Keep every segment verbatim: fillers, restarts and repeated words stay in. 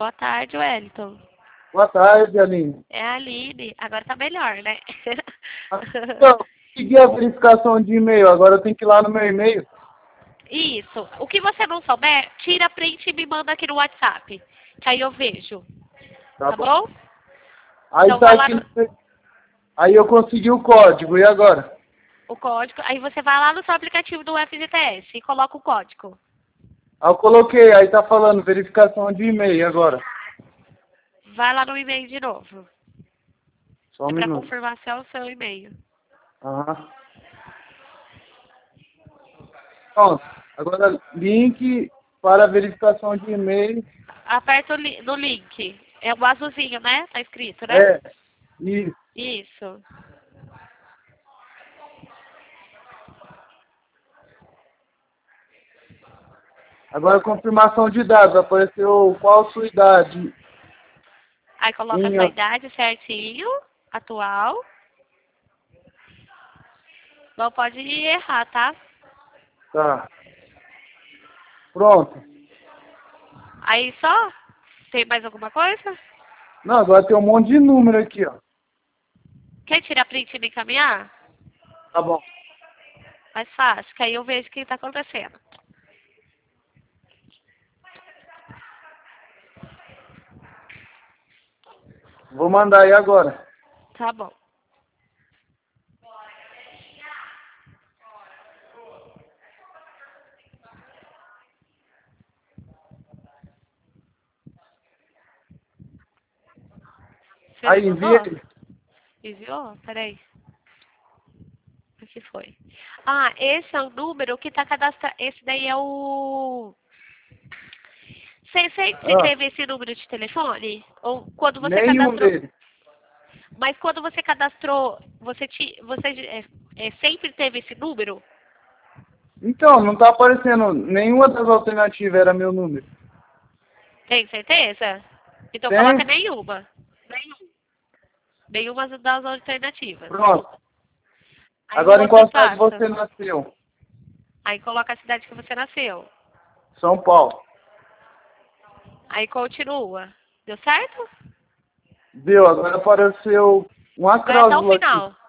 Boa tarde, Wellington. Boa tarde, Aline. É a Aline. Agora tá melhor, né? Então, consegui a verificação de e-mail, agora eu tenho que ir lá no meu e-mail. Isso. O que você não souber, tira print e me manda aqui no WhatsApp. Que aí eu vejo. Tá, Tá bom? bom? Aí Então tá vai lá aqui. no no- Aí eu consegui o código, e agora? o código. Aí você vai lá no seu aplicativo do F G T S e coloca o código. Aí eu coloquei, aí tá falando verificação de e-mail, e agora? Vai lá no e-mail de novo. Só um É pra minuto. confirmar se é o seu e-mail. Aham. Pronto. Agora, link para verificação de e-mail. Aperta o li no link. É o azulzinho, né? Tá escrito, né? É, isso. Isso. Agora, confirmação de dados. Apareceu qual a sua idade? Aí coloca a sua Minha. idade certinho, atual. Não pode errar, tá? Tá. Pronto. Aí só? Tem mais alguma coisa? Não, agora tem um monte de número aqui, ó. Quer tirar print e me encaminhar? Tá bom. Mais fácil, que aí eu vejo o que tá acontecendo. Vou mandar aí agora. Tá bom. Você Aí, mandou? envia. Enviou? Peraí. O que foi? Ah, esse é o número que tá cadastrado. Esse daí é o... Você sempre Ah, teve esse número de telefone? Ou quando você nenhum cadastrou... deles. Mas quando você cadastrou, você, te, você é, é, sempre teve esse número? Então, não tá aparecendo. Nenhuma das alternativas era meu número. Tem certeza? Então coloca Tem? nenhuma. Nenhuma. Nenhuma das alternativas. Pronto. Aí o Agora, em outro qual cidade passa. você nasceu? Aí coloca a cidade que você nasceu. São Paulo. Aí continua. Deu certo? Deu, agora apareceu uma Vai até o cláusula aqui. final.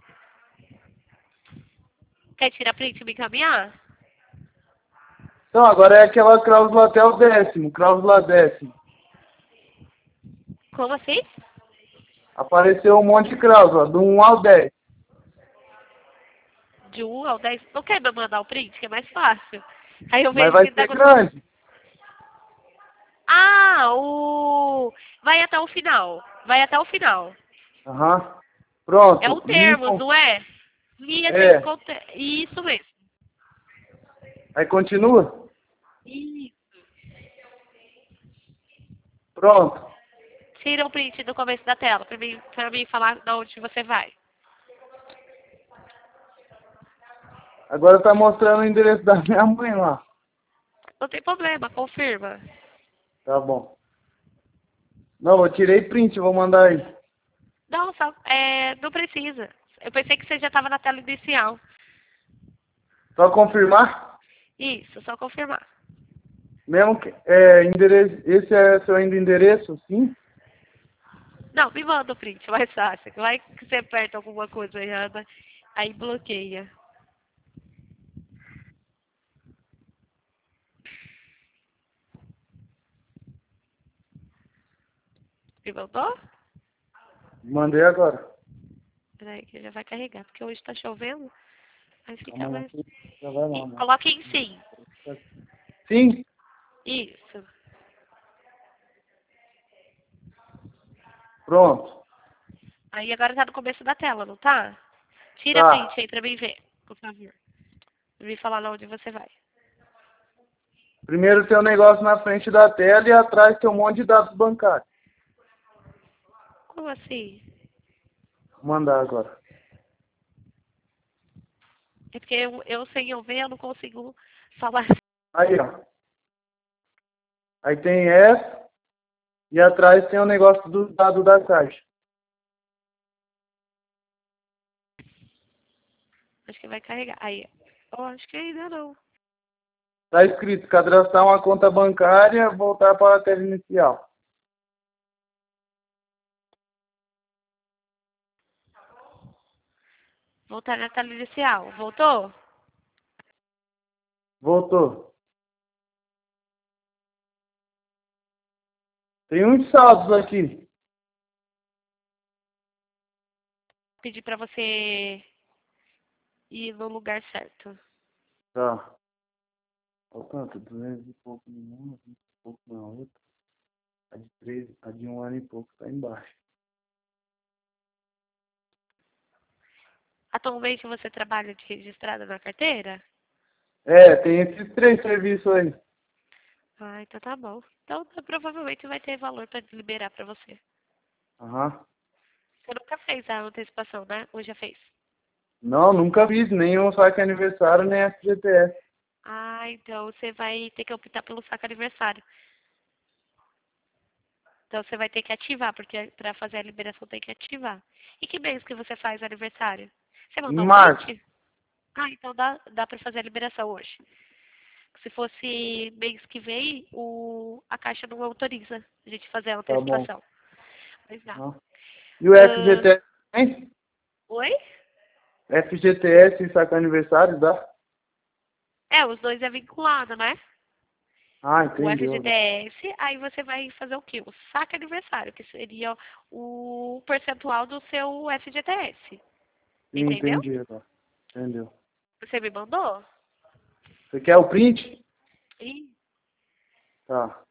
Quer tirar print e me encaminhar? Então, agora é aquela cláusula até o décimo, cláusula décimo. Como assim? Apareceu um monte de cláusula, do um ao dez. De um ao dez. Não quer me mandar o print, que é mais fácil. Aí eu Mas vejo o vai que tá ser acontecendo. grande. Ah, o... Vai até o final. Vai até o final. Aham. É o Pronto. termos, Lincoln. não é? Linha sem É. conte... Isso mesmo. Aí continua? Isso. Pronto. Tira o print do começo da tela pra mim, pra mim falar de onde você vai. Agora tá mostrando o endereço da minha mãe lá. Não tem problema, confirma. Tá bom. Não, eu tirei print, vou mandar aí. Não, só, é, não precisa. Eu pensei que você já estava na tela inicial. Só confirmar? Isso, só confirmar. Mesmo que, é, endereço, esse é seu ainda endereço, sim? Não, me manda o print, mais fácil. Vai que você aperta alguma coisa errada, aí bloqueia. Me mandou? Mandei agora. Peraí, que já vai carregar, porque hoje tá chovendo. Aí fica Amanhã mais... já vai lá, E né? coloque em sim. Sim? Isso. Pronto. Aí agora tá no começo da tela, não tá? Tira a Tá. print aí pra mim ver, por favor. Pra mim falar lá onde você vai. Primeiro tem um negócio na frente da tela e atrás tem um monte de dados bancários. Como assim? Vou mandar agora. É porque eu, eu sem eu ver, eu não consigo falar. Aí, ó. Aí tem essa e atrás tem o negócio do dado da caixa. Acho que vai carregar. Aí, eu acho que ainda não. Tá escrito cadastrar uma conta bancária, voltar para a tela inicial. Voltar na tela inicial. Voltou? Voltou. Tem uns saldos aqui. Pedir pra você ir no lugar certo. Tá. Olha quanto? duzentos e pouco em uma, vinte e pouco na outra. A de três, a de um ano e pouco tá embaixo. Atualmente você trabalha de registrada na carteira? É, tem esses três serviços aí. Ah, então tá bom. Então tá, provavelmente vai ter valor pra liberar pra você. Aham. Você nunca fez a antecipação, né? Ou já fez? Não, nunca fiz nenhum saque aniversário, nem F G T S. Ah, então você vai ter que optar pelo saque aniversário. Então você vai ter que ativar, porque para fazer a liberação tem que ativar. E que mês que você faz aniversário? Você Em mandou um março. print? Ah, então dá, dá para fazer a liberação hoje. Se fosse mês que vem, o, a Caixa não autoriza a gente fazer a Tá bom. antecipação. Mas dá. Aham. E o Ah, F G T S, hein? oi? F G T S e saque aniversário, dá? É, os dois é vinculado, né? Ah, O entendeu. F G T S, aí você vai fazer o quê? O saque aniversário, que seria o percentual do seu F G T S. Sim, Entendeu? entendi, tá. Entendeu. Você me mandou? Você quer o print? Ih, Tá.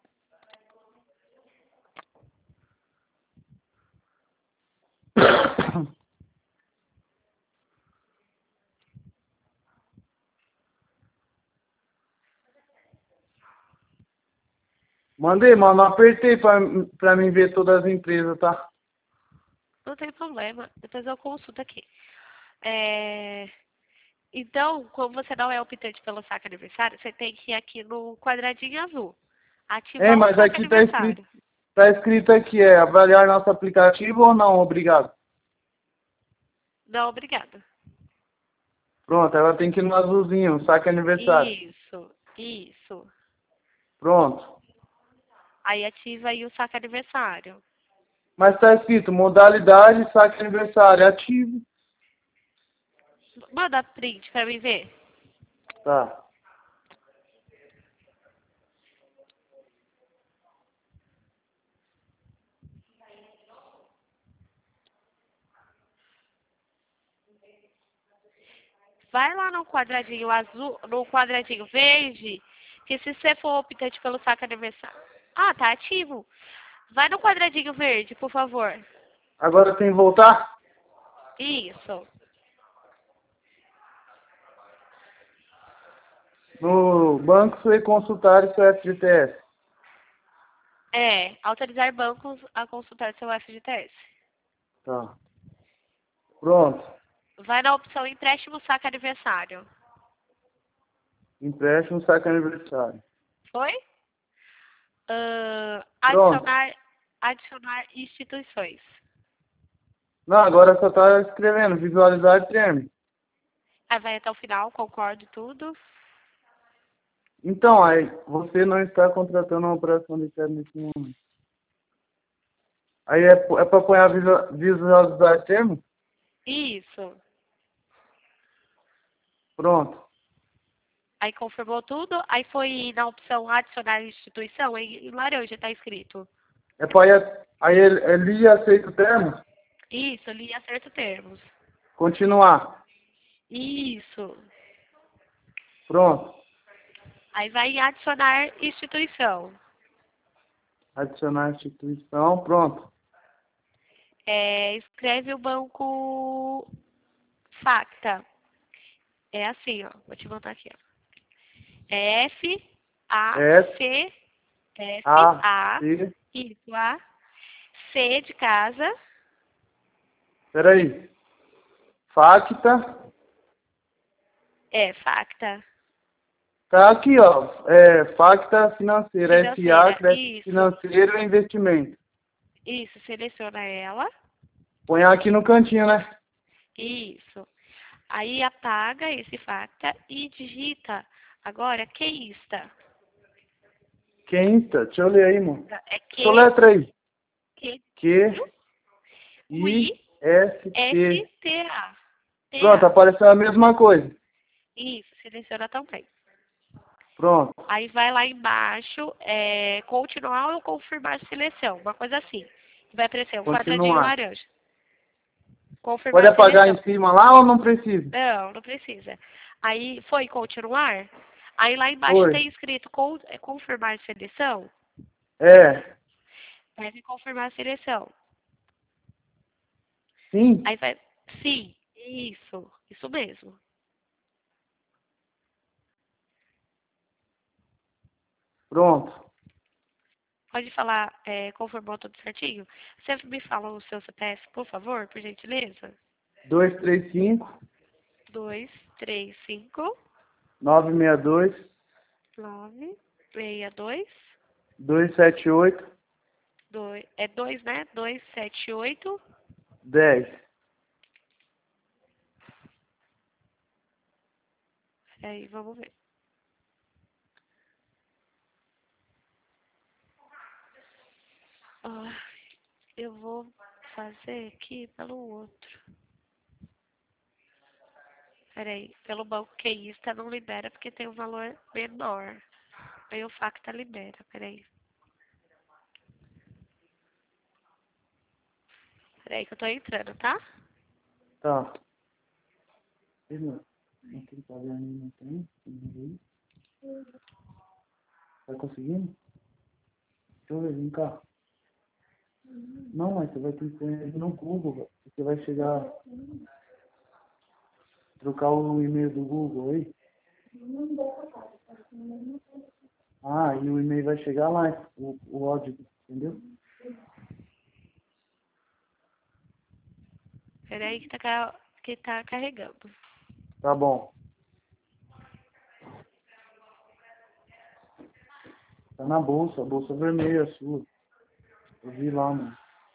Mandei, mas não apertei pra, pra mim ver todas as empresas, tá? não tem problema. Depois eu consulto aqui. É, então, como você não é optante pelo saque aniversário, você tem que ir aqui no quadradinho azul. É, Ativar o mas saque aqui tá escrito, aniversário. tá escrito aqui, é avaliar nosso aplicativo ou não, obrigado. Não, obrigada. Pronto, ela tem que ir no azulzinho, saque aniversário. Isso, isso. Pronto. Aí ativa aí o saque aniversário. Mas tá escrito modalidade, saque aniversário, ativo. Manda print pra mim ver. Tá. Vai lá no quadradinho azul, no quadradinho verde, que se você for optante pelo saque aniversário. Ah, tá ativo. Vai no quadradinho verde, por favor. Agora tem que voltar? Isso. No banco e consultar o seu F G T S. É, autorizar bancos a consultar seu F G T S. Tá. Pronto. Vai na opção empréstimo saque aniversário. Empréstimo, saque aniversário. Foi? Ah, Pronto. adicionar, adicionar instituições. Não, agora só tá escrevendo visualizar termo. Aí vai até o final, concordo tudo. Então, aí, você não está contratando uma operação de crédito nesse momento. Aí é, é para pôr a visual- visualizar termo? Isso. Pronto. Aí confirmou tudo. Aí foi na opção adicionar instituição. Em em laranja está escrito. É para ir, aí ele, ele aceita o termo? Isso, ali acerta termos. Continuar. Isso. Pronto. Aí vai em adicionar instituição. Adicionar instituição. Pronto. É, escreve o banco Facta. É assim, ó. Vou te botar aqui, ó. É F, A, S, C, F, A, A, C. isso, A, C de casa, Peraí. Facta. é, Facta, Tá aqui, ó. É, Facta Financeira. S A, financeira, Crédito isso, Financeiro e Investimento. isso, seleciona ela, Põe aqui no cantinho, né? isso. Aí apaga esse Facta e digita agora Queista. Quinta. Deixa eu ler aí, mano. É Q, Soletra aí. Q, Q, U, I, I, S, T. S, T, A. Pronto, errado. apareceu a mesma coisa. Isso, seleciona também. Pronto. Aí vai lá embaixo, é, continuar ou confirmar seleção, uma coisa assim. Vai aparecer um quadradinho Continuar. laranja. Pode Confirmar apagar seleção. em cima lá ou não precisa? Não, não precisa. Aí foi continuar. Aí lá embaixo Foi. tem escrito con- é, confirmar seleção. É. Deve confirmar seleção. Sim. Aí vai. Sim, isso. Isso mesmo. Pronto. Pode falar, é, confirmou tudo certinho? Você me fala o seu C P F, por favor, por gentileza? dois três cinco, Dois, três, cinco, nove seis dois, nove, seis, dois, dois sete oito, dois. É dois, né? Dois, sete, oito. dez. Aí, vamos ver. Ah, eu vou fazer aqui pelo outro. Peraí, pelo banco queista não libera porque tem um valor menor. Aí o Facta libera, peraí. Peraí que eu tô entrando, tá? Tá. Irmão, aquele caderninho não tem? Tem aí? Tá conseguindo? Deixa eu ver, vem cá. Não, mas você vai ter que pôr ele no Google, velho. Você vai chegar, trocar o e-mail do Google aí. Ah, e o e-mail vai chegar lá, o, o áudio, entendeu? Peraí que tá, ca- que tá carregando. Tá bom. Tá na bolsa, a bolsa vermelha sua. Eu vi lá, mano.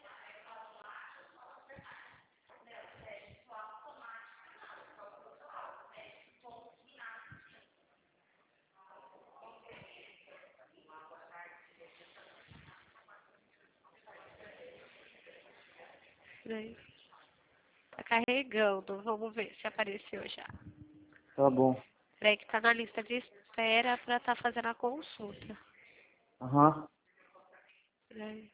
Peraí. Tá carregando. Vamos ver se apareceu já. Tá bom. Peraí que tá na lista de espera pra tá fazendo a consulta. Aham. Peraí.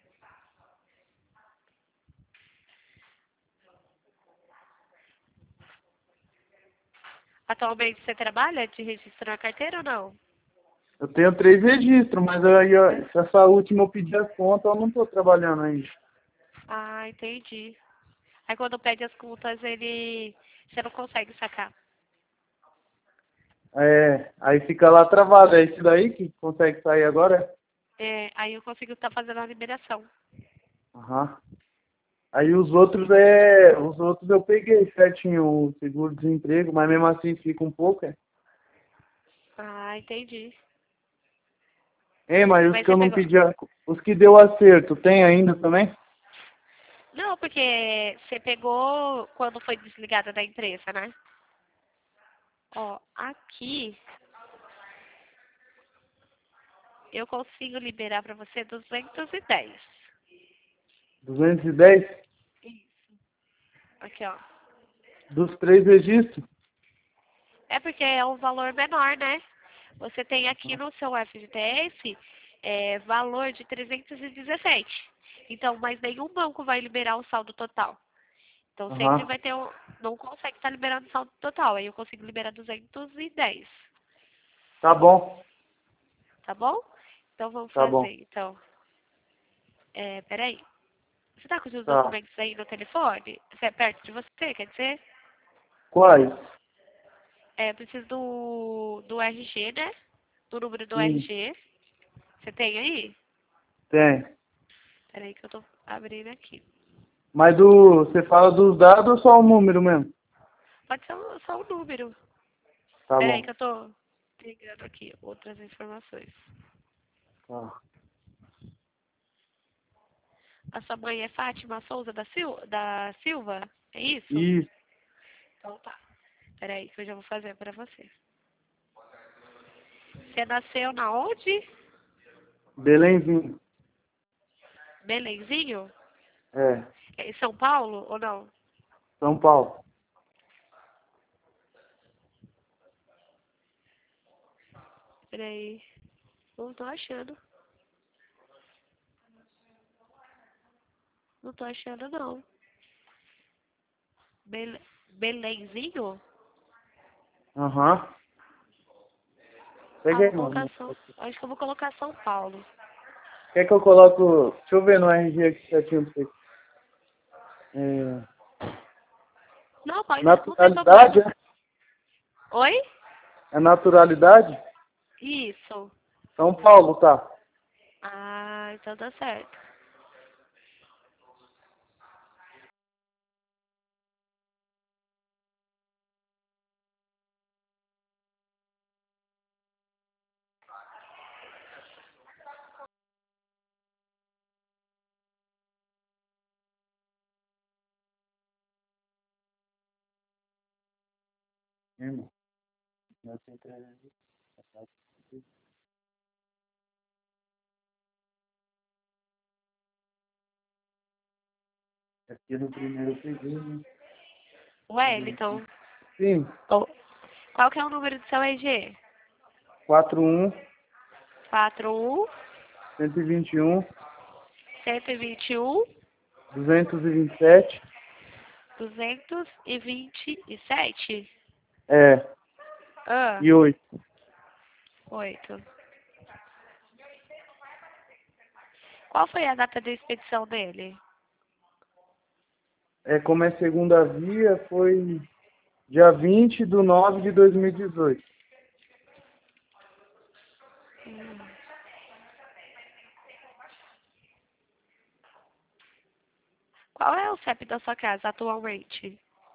Atualmente você trabalha de registro na carteira ou não? Eu tenho três registros, mas aí, ó, se essa última eu pedi as contas, eu não tô trabalhando ainda. Ah, entendi. Aí quando pede as contas, ele. Você não consegue sacar. É, aí fica lá travado. É esse daí que consegue sair agora? É, aí eu consigo estar fazendo a liberação. Aham. Aí os outros é. Os outros eu peguei certinho o seguro-desemprego, mas mesmo assim fica um pouco, é. Ah, entendi. Hein, mas os Mas que você eu não pegou. pedi, a- os que deu acerto, tem ainda também? Não, porque você pegou quando foi desligada da empresa, né? Ó, aqui eu consigo liberar pra você duzentos e dez. duzentos e dez Aqui, ó. dos três registros? É porque é um valor menor, né? Você tem aqui no seu F G T S é, valor de trezentos e dezessete. Então, mas nenhum banco vai liberar o saldo total. Então, sempre Aham. vai ter um... Não consegue estar liberando o saldo total. Aí eu consigo liberar duzentos e dez. Tá bom. Tá bom? Então, vamos Tá bom. fazer. Então, é, peraí. Você tá com os seus Tá. documentos aí no telefone? Você é perto de você, quer dizer? Quais? É, preciso do, do R G, né? Do número do Sim. R G. Você tem aí? Tem. Peraí que eu tô abrindo aqui. Mas do, você fala dos dados ou só o número mesmo? Pode ser um- só o número. Tá Peraí que bom. eu tô pegando aqui outras informações. Tá. A sua mãe é Fátima Souza da, Sil da Silva? É isso? Isso. Então tá. Peraí que eu já vou fazer pra você. Você nasceu na onde? Belenzinho. Belenzinho? É. É em São Paulo ou não? São Paulo. Peraí. Não tô achando. Não tô achando, não. Bel... Belenzinho? Aham. Ah, Pega vou aí, colocar mano. São... Acho que eu vou colocar São Paulo. Quer que eu coloco... Deixa eu ver no R G aqui certinho pra você. É... Não, pode, não tem Naturalidade, problema. é? Oi? É naturalidade? Isso. São Paulo, tá. Ah, então tá certo. Irmão. Não tem trezentos. Aqui no primeiro eu peguei, né? Wellington, Sim. oh, qual que é o número do seu R G? quatro um, quatro um, cento e vinte e um, cento e vinte e um, duzentos e vinte e sete. duzentos e vinte e sete? É. Ah, E oito. oito. Qual foi a data da expedição dele? É, como é segunda via, foi dia vinte de nove de dois mil e dezoito. Qual é o C E P da sua casa atualmente?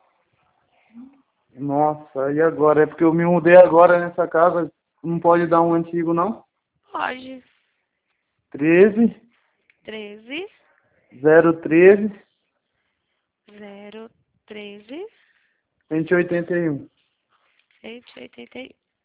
Nossa, e agora? É porque eu me mudei agora nessa casa. Não pode dar um antigo, não? Pode. treze, treze, zero treze, zero, treze, cento e oitenta e um. cento e oitenta e um.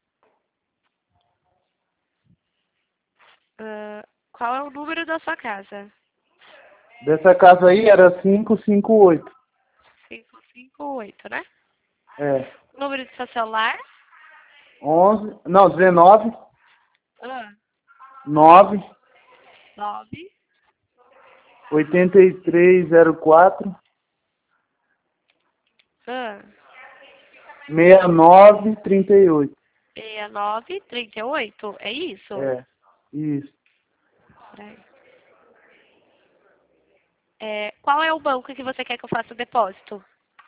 Ah, qual é o número da sua casa? Dessa casa aí era quinhentos e cinquenta e oito. quinhentos e cinquenta e oito, né? É. O número do seu celular? onze, não, dezenove, Ah, nove, nove. oitenta e três, zero quatro, Ah, sessenta e nove, trinta e oito. sessenta e nove, trinta e oito. É isso? É, isso. Peraí. É, qual é o banco que você quer que eu faça o depósito?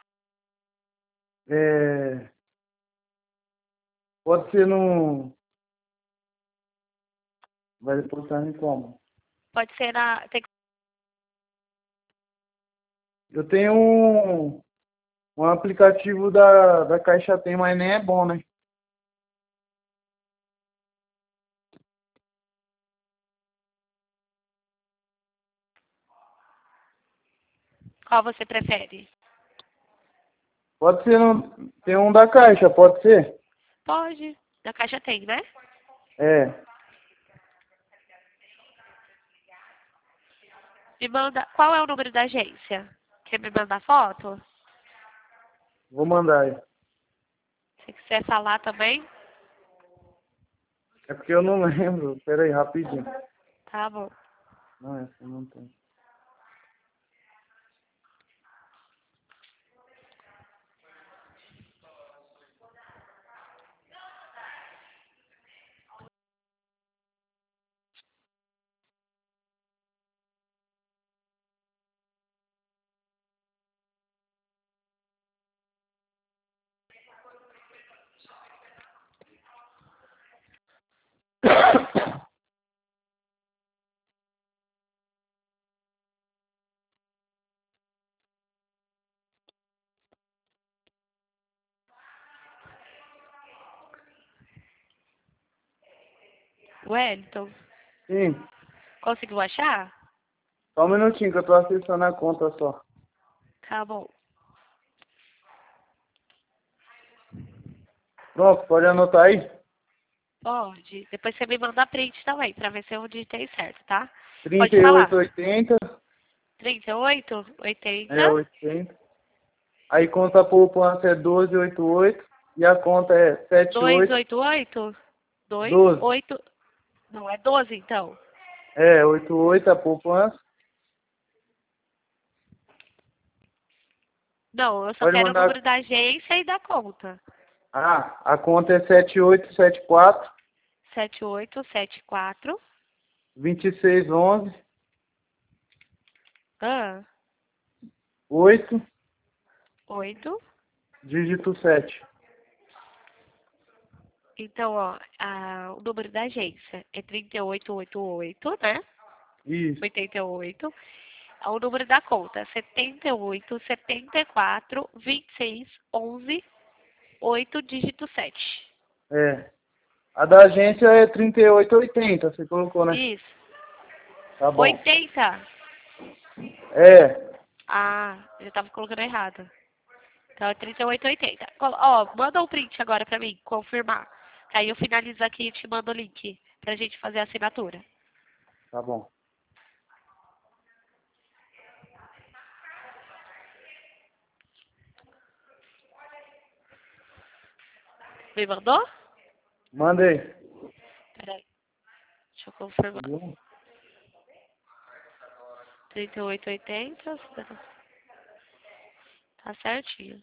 É, pode ser no... Vai depositar em como? Pode ser na. Tem que... Eu tenho um, um aplicativo da, da Caixa Tem, mas nem é bom, né? Qual você prefere? Pode ser no... Tem um da Caixa, pode ser? Pode. Na caixa tem, né? É, Me manda. Qual é o número da agência? Quer me mandar foto? vou mandar aí. Se quiser falar também, É porque eu não lembro. Pera aí, rapidinho. tá bom. Não, essa não tem. Wellington, Sim, conseguiu achar? só um minutinho que eu tô acessando a conta só. Tá bom. Pronto, pode anotar aí? Pode. Depois você me manda print também, pra ver se eu digitei certo, tá? trinta Pode e falar. oito oitenta, trinta e oito, é oitenta, oitenta. Aí conta poupança é doze oitenta e oito e a conta é setenta e duzentos e oito. oitenta e oito, dois, doze. oito... Não, é doze então. É, oito oito a poupança. Não, eu só Pode quero o mandar. número da agência e da conta. Ah, a conta é sete oito sete quatro, sete oito sete quatro. vinte e seis onze, Ah, oito, oito. dígito sete. Então, ó, a, o número da agência é trinta oito oitenta e oito, né? Isso. oitenta e oito. O número da conta, setenta e oito, setenta e quatro, vinte e seis, onze, oito, dígito sete. É. A da agência é trinta e oito oitenta, você colocou, né? Isso. Tá bom. oitenta. É. Ah, eu tava colocando errado. Então é trinta e oito oitenta. Colo- Ó, manda um print agora pra mim, confirmar. Aí eu finalizo aqui e te mando o link pra gente fazer a assinatura. Tá bom. Me mandou? Mandei. Peraí, deixa eu confirmar. Viu? trinta e oito oitenta. Tá certinho.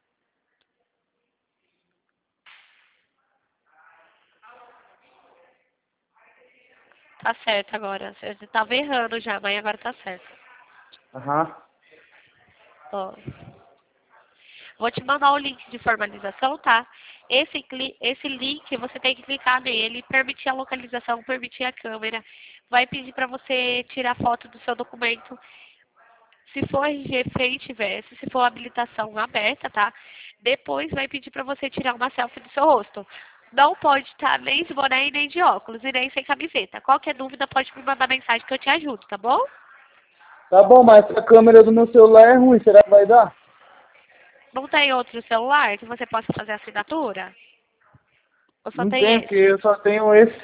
Tá certo agora. Você tava errando já, mas agora tá certo. Aham. Ó. Vou te mandar o link de formalização, tá? Esse, cli- esse link, você tem que clicar nele, permitir a localização, permitir a câmera. Vai pedir para você tirar foto do seu documento. Se for R G frente e verso, se for habilitação aberta, tá? Depois vai pedir para você tirar uma selfie do seu rosto. Não pode estar nem de boné e nem de óculos e nem sem camiseta. Qualquer dúvida pode me mandar mensagem que eu te ajudo, tá bom? Tá bom, mas a câmera do meu celular é ruim, será que vai dar? Não tem outro celular que você possa fazer a assinatura? Ou só Não tem tem, porque esse? eu só tenho esse.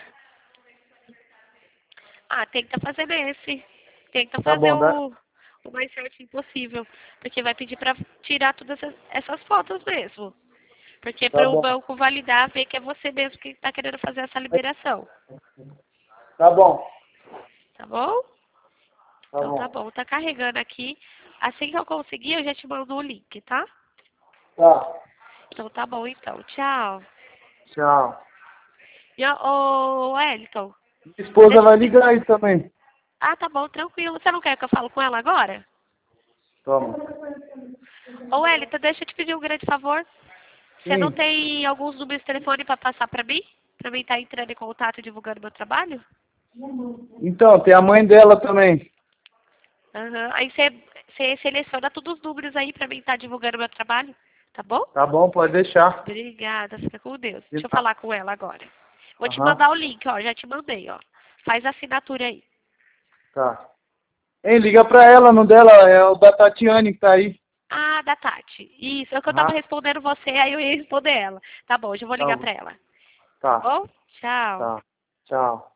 Ah, tem que estar fazendo esse. Tenta Tá fazer bom, dá. o, o mais certinho possível. Porque vai pedir para tirar todas essas, essas fotos mesmo. Porque Tá para o bom. banco validar, ver que é você mesmo que está querendo fazer essa liberação. Tá bom. Tá bom? Tá Então tá bom. bom. Tá carregando aqui. Assim que eu conseguir, eu já te mando o link, tá? Tá. Então tá bom, então. Tchau. Tchau. E, ô, ô, Wellington, Minha esposa deixa eu vai te... ligar aí também. Ah, tá bom, tranquilo. Você não quer que eu fale com ela agora? Toma. Ô, Wellington, deixa eu te pedir um grande favor. Você não Sim. tem alguns números de telefone para passar para mim? Para mim estar entrando em contato e divulgando meu trabalho? Então, tem a mãe dela também. Aham. Aí você, você seleciona todos os números aí para mim estar divulgando meu trabalho, tá bom? Tá bom, pode deixar. Obrigada, fica com Deus. De Deixa eu nada. falar com ela agora. Vou te Aham. mandar o link, ó. Já te mandei, ó. Faz a assinatura aí. Tá. Ei, liga pra ela, no dela, é o da Tatiane que tá aí. Ah, da Tati. Isso, é que eu tava Aham. respondendo você, aí eu ia responder ela. Tá bom, já vou Tá ligar bom. pra ela. Tá Tá. bom? Tchau. Tá. Tchau.